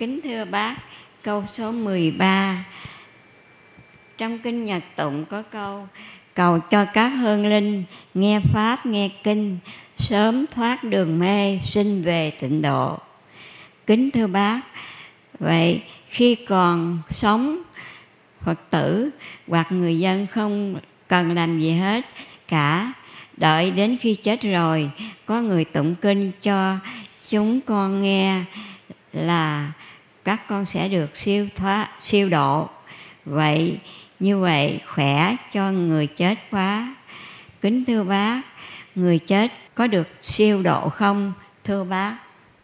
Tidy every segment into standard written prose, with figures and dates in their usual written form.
Kính thưa bác, câu số 13 trong kinh Nhật Tụng có câu: cầu cho các hương linh nghe pháp nghe kinh, sớm thoát đường mê sinh về tịnh độ. Kính thưa bác, vậy khi còn sống, Phật tử hoặc người dân không cần làm gì hết cả, đợi đến khi chết rồi có người tụng kinh cho chúng con nghe là các con sẽ được siêu độ. Vậy như vậy khỏe cho người chết quá. Kính thưa bác, người chết có được siêu độ không thưa bác?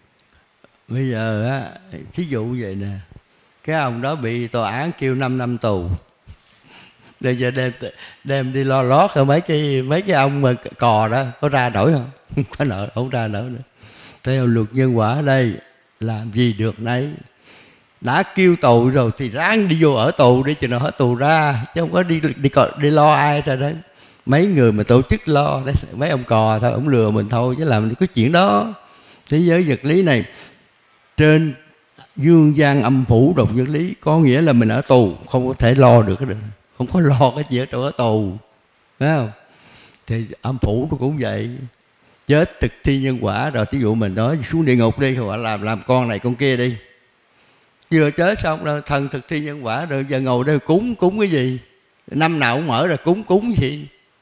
Bây giờ á, thí dụ vậy nè, cái ông đó bị tòa án kêu 5 năm tù, bây giờ đem đi lo lót rồi mấy cái ông mà cò đó có ra nổi không? Không có nợ, không ra nổi nữa. Theo luật nhân quả ở đây, làm gì được nấy. Đã kêu tù rồi thì ráng đi vô ở tù đi cho nó hết tù ra, chứ không có đi lo ai ra đấy. Mấy người mà tổ chức lo đấy, mấy ông cò thôi, ông lừa mình thôi chứ làm cái chuyện đó. Thế giới vật lý này, trên dương gian âm phủ đồng vật lý, có nghĩa là mình ở tù không có thể lo được cái, không có lo cái gì ở chỗ ở tù, phải không? Thì âm phủ nó cũng vậy, chết thực thi nhân quả rồi. Ví dụ mình nói xuống địa ngục đi, hoặc làm con này con kia đi, vừa chết xong rồi thần thực thi nhân quả rồi, giờ ngồi đây cúng cái gì, năm nào cũng mở ra cúng gì.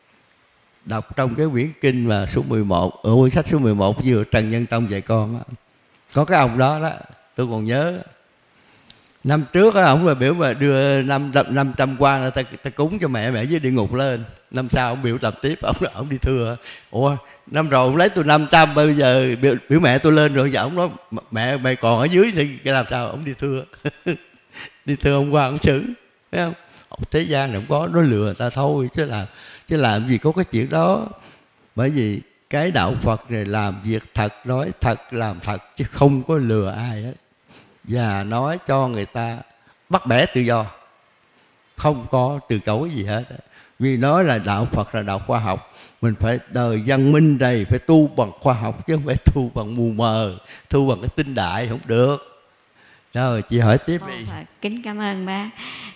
Đọc trong cái quyển kinh mà số 11, ở quyển sách số 11 vừa Trần Nhân Tông dạy con đó, có cái ông đó đó, tôi còn nhớ. Năm trước á, ông là biểu mà đưa 500 quan ta cúng cho mẹ dưới địa ngục lên. Năm sau ông biểu tập tiếp, ông đi thưa: ủa năm rồi ông lấy tôi 500, bây giờ biểu mẹ tôi lên rồi, giờ ông nói mẹ còn ở dưới thì làm sao? Ông đi thưa đi thưa ông quan ông xử, thấy không? Thế gian này không có, nó lừa người ta thôi, chứ làm gì có cái chuyện đó. Bởi vì cái đạo Phật này làm việc thật, nói thật, làm thật, chứ không có lừa ai hết, và nói cho người ta bắt bẻ tự do, không có từ chối gì hết. Vì nói là đạo Phật là đạo khoa học, mình phải đời văn minh này, phải tu bằng khoa học chứ không phải tu bằng mù mờ, tu bằng cái tinh đại không được. Rồi chị hỏi tiếp đi. Kính cảm ơn bác.